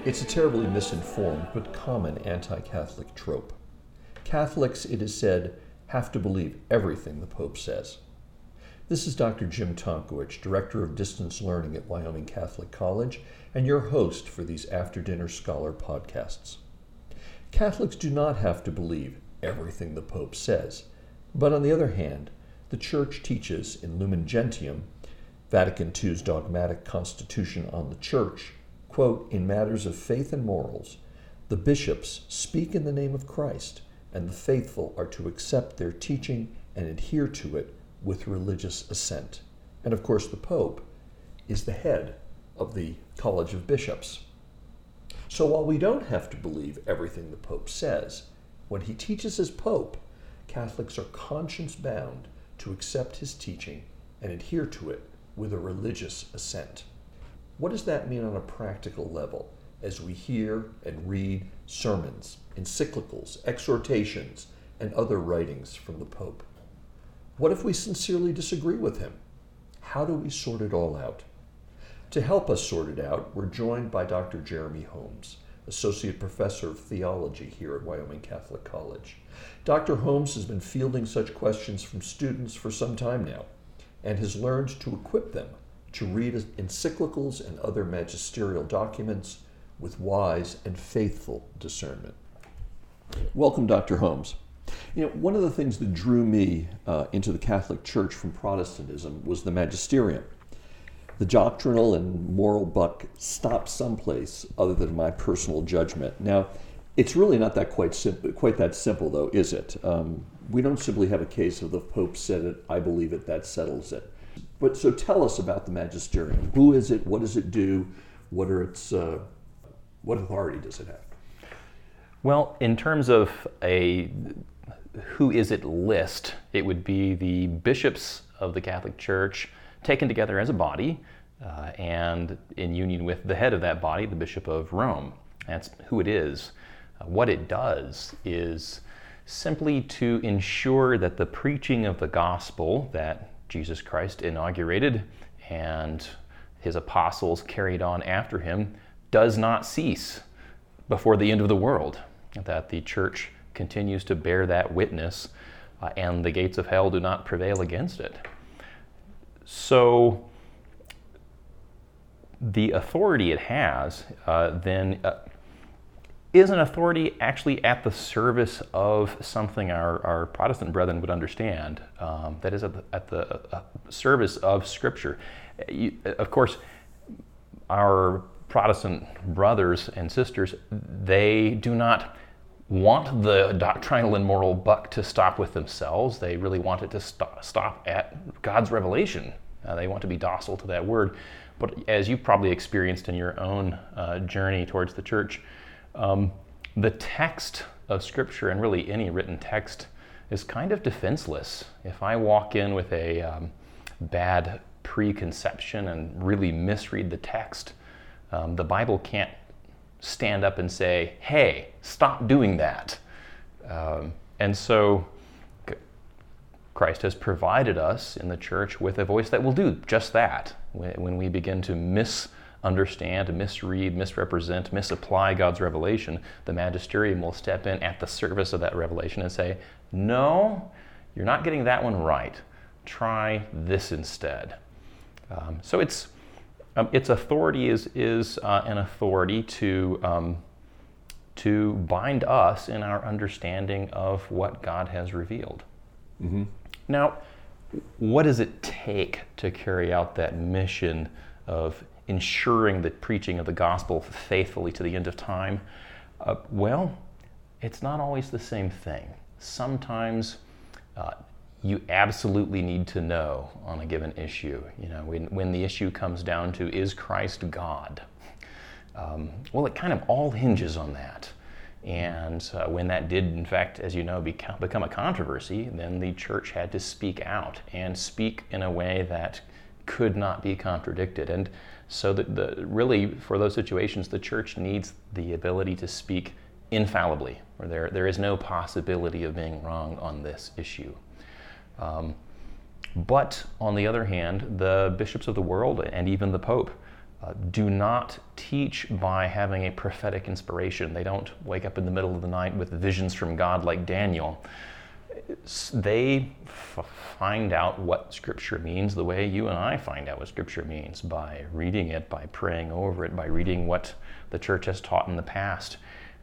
It's a terribly misinformed but common anti-Catholic trope. Catholics, it is said, have to believe everything the Pope says. This is Dr. Jim Tonkowich, Director of Distance Learning at Wyoming Catholic College, and your host for these After Dinner Scholar podcasts. Catholics do not have to believe everything the Pope says, but on the other hand, the Church teaches in Lumen Gentium, Vatican II's dogmatic constitution on the Church, quote, in matters of faith and morals, the bishops speak in the name of Christ, and the faithful are to accept their teaching and adhere to it with religious assent. And of course, the Pope is the head of the College of Bishops. So while we don't have to believe everything the Pope says, when he teaches as Pope, Catholics are conscience-bound to accept his teaching and adhere to it with a religious assent. What does that mean on a practical level as we hear and read sermons, encyclicals, exhortations, and other writings from the Pope? What if we sincerely disagree with him? How do we sort it all out? To help us sort it out, we're joined by Dr. Jeremy Holmes, Associate Professor of Theology here at Wyoming Catholic College. Dr. Holmes has been fielding such questions from students for some time now and has learned to equip them to read encyclicals and other magisterial documents with wise and faithful discernment. Welcome, Dr. Holmes. You know, one of the things that drew me into the Catholic Church from Protestantism was the magisterium. The doctrinal and moral buck stopped someplace other than my personal judgment. Now, it's really not that quite that simple, though, is it? We don't simply have a case of the Pope said it, I believe it, that settles it. But so tell us about the magisterium. Who is it? What does it do? What authority does it have? Well, in terms of a who is it list, it would be the bishops of the Catholic Church taken together as a body and in union with the head of that body, the Bishop of Rome. That's who it is. What it does is simply to ensure that the preaching of the gospel that Jesus Christ inaugurated and his apostles carried on after him does not cease before the end of the world, that the church continues to bear that witness and the gates of hell do not prevail against it. So the authority it has is an authority actually at the service of something our Protestant brethren would understand, that is at the service of Scripture. Of course, our Protestant brothers and sisters, they do not want the doctrinal and moral buck to stop with themselves. They really want it to stop at God's revelation. They want to be docile to that word. But as you probably experienced in your own journey towards the church, the text of Scripture, and really any written text, is kind of defenseless. If I walk in with a bad preconception and really misread the text, the Bible can't stand up and say, hey, stop doing that. And so Christ has provided us in the church with a voice that will do just that. When we begin to misunderstand, misread, misrepresent, misapply God's revelation, the magisterium will step in at the service of that revelation and say, no, you're not getting that one right. Try this instead. So its authority is an authority to bind us in our understanding of what God has revealed. Mm-hmm. Now, what does it take to carry out that mission of ensuring the preaching of the gospel faithfully to the end of time? Well, it's not always the same thing. Sometimes you absolutely need to know on a given issue. You know, when the issue comes down to, is Christ God? Well, it kind of all hinges on that. And when that did, in fact, as you know, become a controversy, then the church had to speak out and speak in a way that could not be contradicted. And so really, for those situations, the church needs the ability to speak infallibly, where there is no possibility of being wrong on this issue. But on the other hand, the bishops of the world and even the Pope do not teach by having a prophetic inspiration. They don't wake up in the middle of the night with visions from God like Daniel. They find out what Scripture means the way you and I find out what Scripture means, by reading it, by praying over it, by reading what the church has taught in the past.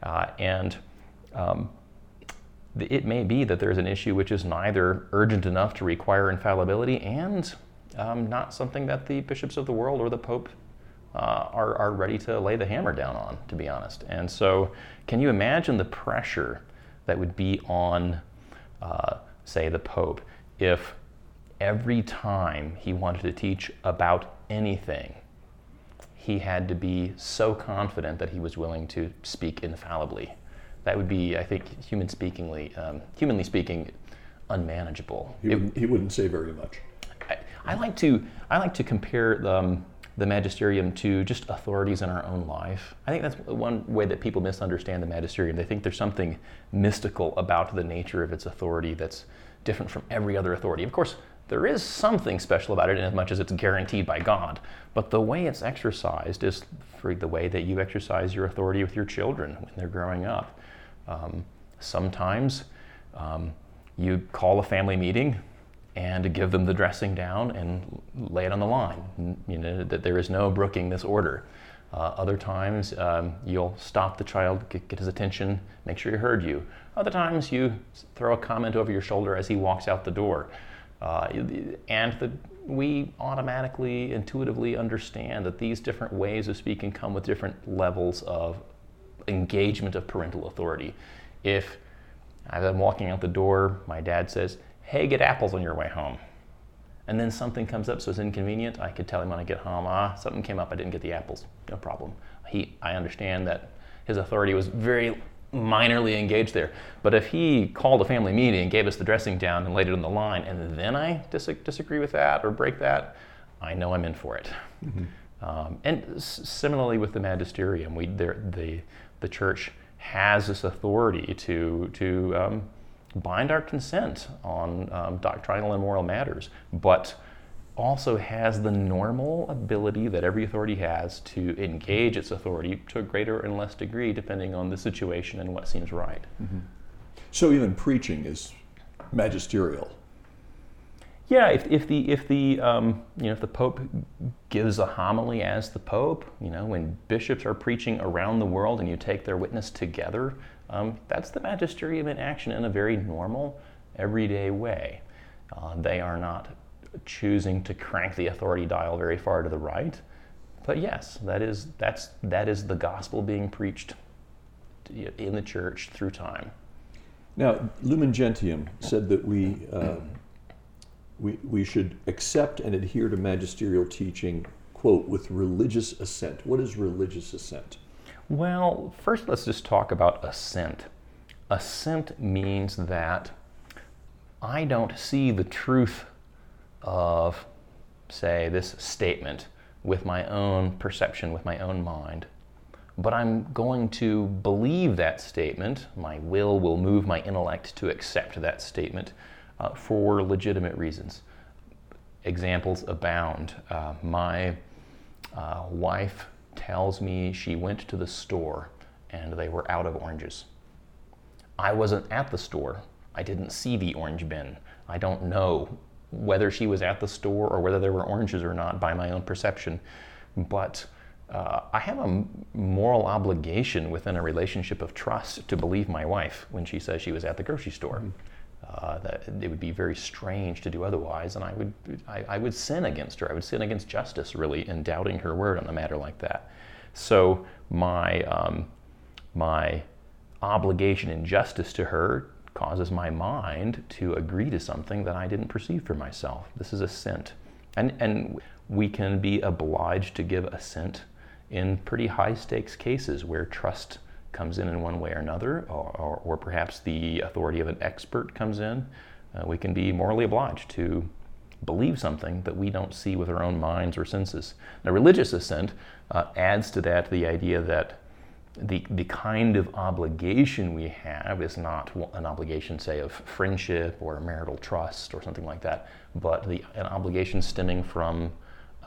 It may be that there's an issue which is neither urgent enough to require infallibility and not something that the bishops of the world or the Pope are ready to lay the hammer down on, to be honest. And so can you imagine the pressure that would be on, say, the Pope, if every time he wanted to teach about anything, he had to be so confident that he was willing to speak infallibly? That would be, I think, humanly speaking, unmanageable. He wouldn't say very much. I like to compare the magisterium to just authorities in our own life. I think that's one way that people misunderstand the magisterium. They think there's something mystical about the nature of its authority that's different from every other authority. Of course, there is something special about it in as much as it's guaranteed by God, but the way it's exercised is for the way that you exercise your authority with your children when they're growing up. Sometimes you call a family meeting and give them the dressing down and lay it on the line, that there is no brooking this order. Other times you'll stop the child, get his attention, make sure he heard you. Other times you throw a comment over your shoulder as he walks out the door. We automatically, intuitively understand that these different ways of speaking come with different levels of engagement of parental authority. If, as I'm walking out the door, my dad says, "Hey, get apples on your way home," and then something comes up so it's inconvenient, I could tell him when I get home, something came up, I didn't get the apples, no problem. I understand that his authority was very minorly engaged there. But if he called a family meeting, gave us the dressing down and laid it on the line, and then I disagree with that or break that, I know I'm in for it. Mm-hmm. And similarly with the magisterium, the church has this authority to bind our consent on doctrinal and moral matters, but also has the normal ability that every authority has to engage its authority to a greater and less degree depending on the situation and what seems right. Mm-hmm. So even preaching is magisterial. Yeah, if the Pope gives a homily as the Pope, when bishops are preaching around the world and you take their witness together, that's the magisterium in action in a very normal, everyday way. They are not choosing to crank the authority dial very far to the right, but yes, that is the gospel being preached in the church through time. Now, Lumen Gentium said that we should accept and adhere to magisterial teaching, quote, with religious assent. What is religious assent? Well, first let's just talk about assent. Assent means that I don't see the truth of, say, this statement with my own perception, with my own mind, but I'm going to believe that statement. My will move my intellect to accept that statement for legitimate reasons. Examples abound. My wife tells me she went to the store and they were out of oranges. I wasn't at the store. I didn't see the orange bin. I don't know whether she was at the store or whether there were oranges or not by my own perception. But I have a moral obligation within a relationship of trust to believe my wife when she says she was at the grocery store. That it would be very strange to do otherwise, and I would sin against her. I would sin against justice, really, in doubting her word on a matter like that. So my obligation in justice to her causes my mind to agree to something that I didn't perceive for myself. This is assent. And we can be obliged to give assent in pretty high stakes cases where trust comes in one way or another, or perhaps the authority of an expert comes in. We can be morally obliged to believe something that we don't see with our own minds or senses. Now, religious assent adds to that the idea that the kind of obligation we have is not an obligation, say, of friendship or marital trust or something like that, but an obligation stemming from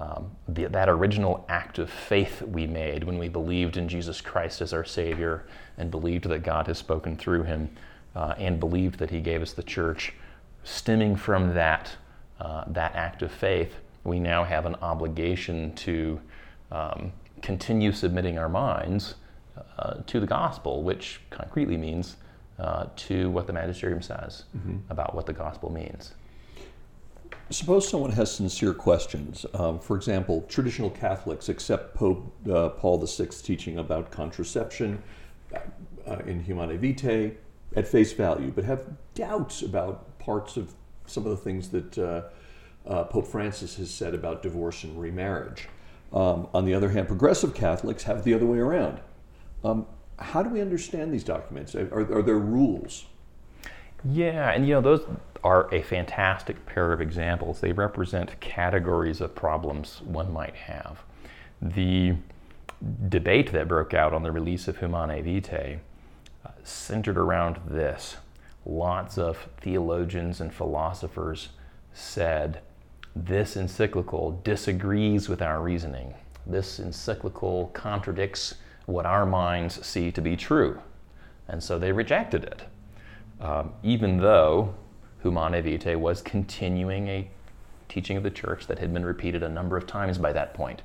that original act of faith we made when we believed in Jesus Christ as our Savior and believed that God has spoken through him and believed that he gave us the church, stemming from that act of faith, we now have an obligation to continue submitting our minds to the gospel, which concretely means to what the magisterium says about what the gospel means. Suppose someone has sincere questions. For example, traditional Catholics accept Pope Paul VI's teaching about contraception in Humanae Vitae at face value, but have doubts about parts of some of the things that Pope Francis has said about divorce and remarriage. On the other hand, progressive Catholics have the other way around. How do we understand these documents? Are there rules? Yeah, and those are a fantastic pair of examples. They represent categories of problems one might have. The debate that broke out on the release of Humanae Vitae centered around this. Lots of theologians and philosophers said, this encyclical disagrees with our reasoning. This encyclical contradicts what our minds see to be true. And so they rejected it, even though Humanae Vitae was continuing a teaching of the church that had been repeated a number of times by that point.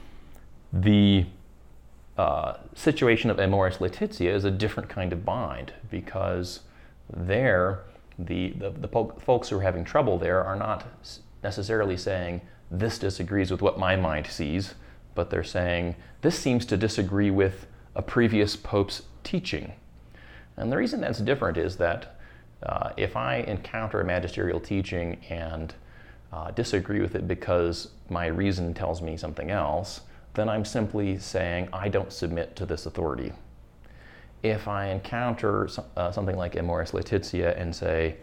The situation of Amoris Laetitia is a different kind of bind, because there, the folks who are having trouble there are not necessarily saying, this disagrees with what my mind sees, but they're saying, this seems to disagree with a previous pope's teaching. And the reason that's different is that if I encounter a magisterial teaching and disagree with it because my reason tells me something else, then I'm simply saying, I don't submit to this authority. If I encounter something like Amoris Laetitia and say,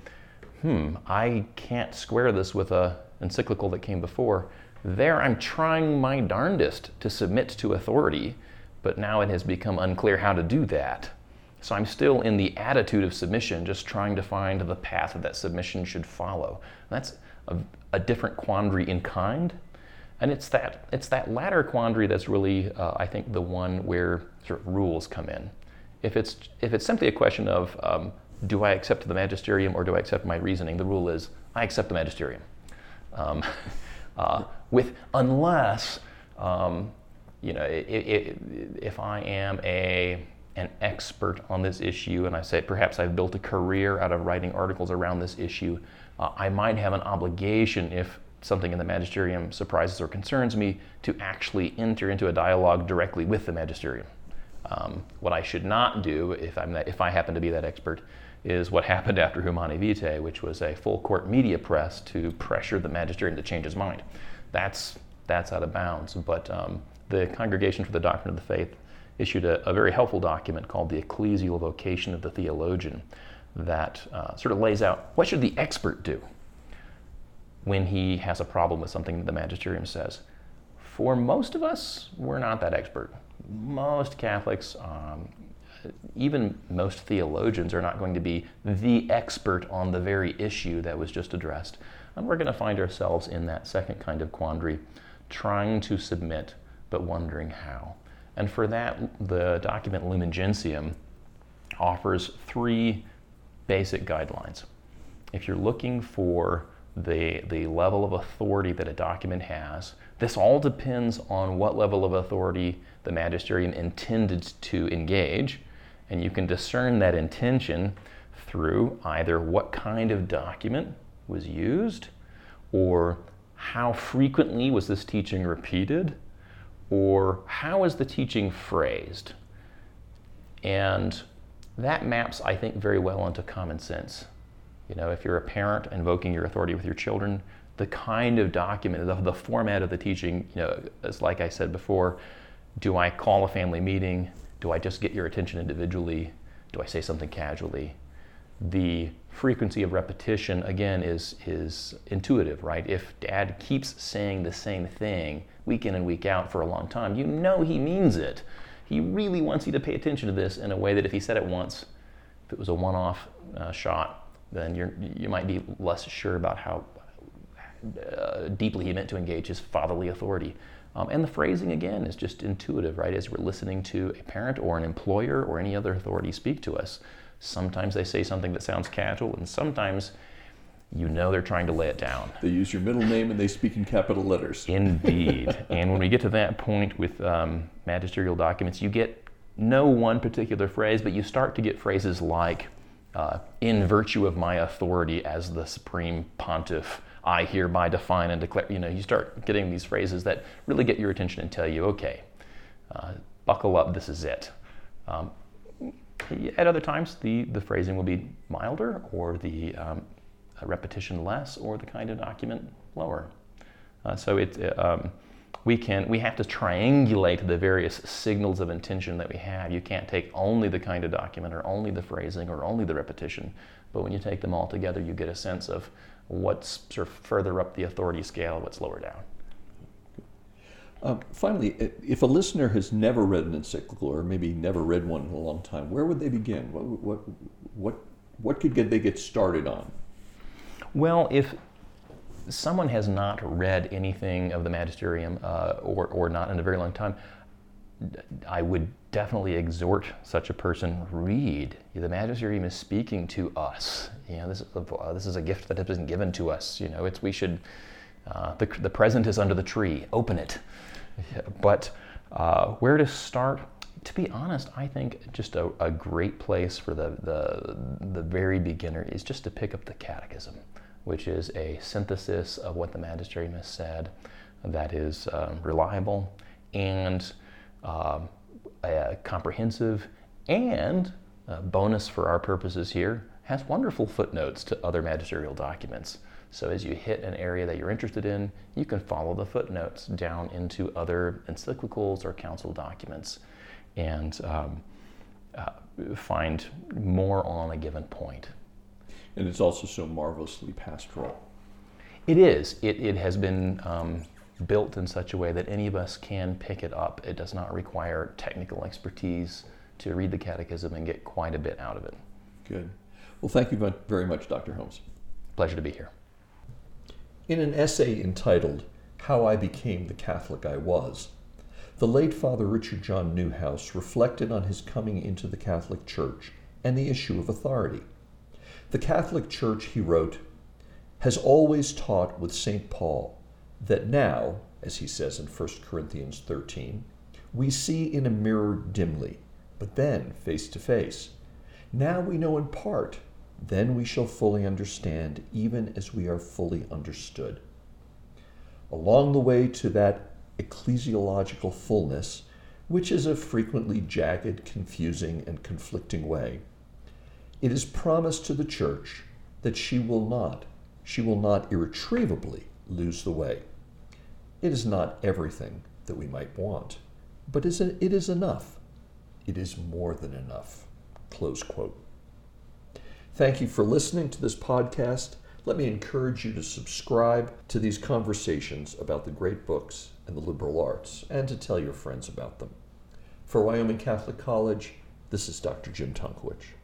I can't square this with an encyclical that came before, there I'm trying my darndest to submit to authority, but now it has become unclear how to do that. So I'm still in the attitude of submission, just trying to find the path that submission should follow. That's a different quandary in kind, and it's that latter quandary that's really, I think, the one where sort of rules come in. If it's simply a question of do I accept the magisterium or do I accept my reasoning, the rule is I accept the magisterium. Unless if I am an expert on this issue, and I say perhaps I've built a career out of writing articles around this issue, I might have an obligation, if something in the magisterium surprises or concerns me, to actually enter into a dialogue directly with the magisterium. What I should not do, if I happen to be that expert, is what happened after Humanae Vitae, which was a full court media press to pressure the magisterium to change his mind. That's out of bounds. But the Congregation for the Doctrine of the Faith issued a very helpful document called the Ecclesial Vocation of the Theologian that sort of lays out what should the expert do when he has a problem with something that the magisterium says. For most of us, we're not that expert. Most Catholics, even most theologians, are not going to be the expert on the very issue that was just addressed. And we're going to find ourselves in that second kind of quandary, trying to submit, but wondering how. And for that, the document Lumen Gentium offers 3 basic guidelines. If you're looking for the level of authority that a document has, this all depends on what level of authority the magisterium intended to engage, and you can discern that intention through either what kind of document was used, or how frequently was this teaching repeated, or how is the teaching phrased. And that maps, I think, very well onto common sense. If you're a parent invoking your authority with your children, the kind of document, the format of the teaching, is like I said before, do I call a family meeting? Do I just get your attention individually? Do I say something casually? The frequency of repetition, again, is intuitive, right? If Dad keeps saying the same thing week in and week out for a long time, he means it. He really wants you to pay attention to this in a way that if he said it once, if it was a one-off shot, then you might be less sure about deeply he meant to engage his fatherly authority. And the phrasing, again, is just intuitive, right? As we're listening to a parent or an employer or any other authority speak to us, sometimes they say something that sounds casual, and sometimes they're trying to lay it down. They use your middle name and they speak in capital letters. Indeed. And when we get to that point with magisterial documents, you get no one particular phrase, but you start to get phrases like, in virtue of my authority as the supreme pontiff, I hereby define and declare. You start getting these phrases that really get your attention and tell you, okay, buckle up, this is it. At other times, the phrasing will be milder, or the repetition less, or the kind of document lower. We have to triangulate the various signals of intention that we have. You can't take only the kind of document, or only the phrasing, or only the repetition. But when you take them all together, you get a sense of what's sort of further up the authority scale, what's lower down. Finally, if a listener has never read an encyclical, or maybe never read one in a long time, where would they begin? What could they get started on? Well, if someone has not read anything of the Magisterium, or not in a very long time, I would definitely exhort such a person, read. The Magisterium is speaking to us. This is a gift that has been given to us. The present is under the tree. Open it. But where to start? To be honest, I think just a great place for the very beginner is just to pick up the Catechism, which is a synthesis of what the Magisterium has said that is reliable and comprehensive, and bonus for our purposes here, has wonderful footnotes to other magisterial documents. So as you hit an area that you're interested in, you can follow the footnotes down into other encyclicals or council documents and find more on a given point. And it's also so marvelously pastoral. It is. It has been built in such a way that any of us can pick it up. It does not require technical expertise to read the Catechism and get quite a bit out of it. Good. Well, thank you very much, Dr. Holmes. Pleasure to be here. In an essay entitled How I Became the Catholic I Was, the late Father Richard John Neuhaus reflected on his coming into the Catholic Church and the issue of authority. The Catholic Church, he wrote, has always taught with St. Paul that now, as he says in 1 Corinthians 13, we see in a mirror dimly, but then face to face. Now we know in part, then we shall fully understand, even as we are fully understood. Along the way to that ecclesiological fullness, which is a frequently jagged, confusing, and conflicting way, it is promised to the Church that she will not irretrievably lose the way. It is not everything that we might want, but it is enough. It is more than enough. Close quote. Thank you for listening to this podcast. Let me encourage you to subscribe to these conversations about the great books and the liberal arts, and to tell your friends about them. For Wyoming Catholic College, this is Dr. Jim Tonkowich.